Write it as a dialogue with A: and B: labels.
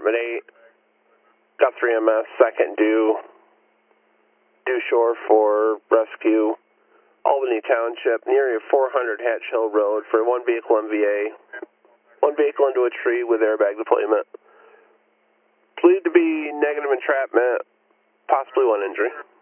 A: Department 8. Got 3MS, second due shore for rescue. Albany Township, near your 400 Hatch Hill Road for one vehicle MVA. One vehicle into a tree with airbag deployment. Believed to be negative entrapment, possibly one injury.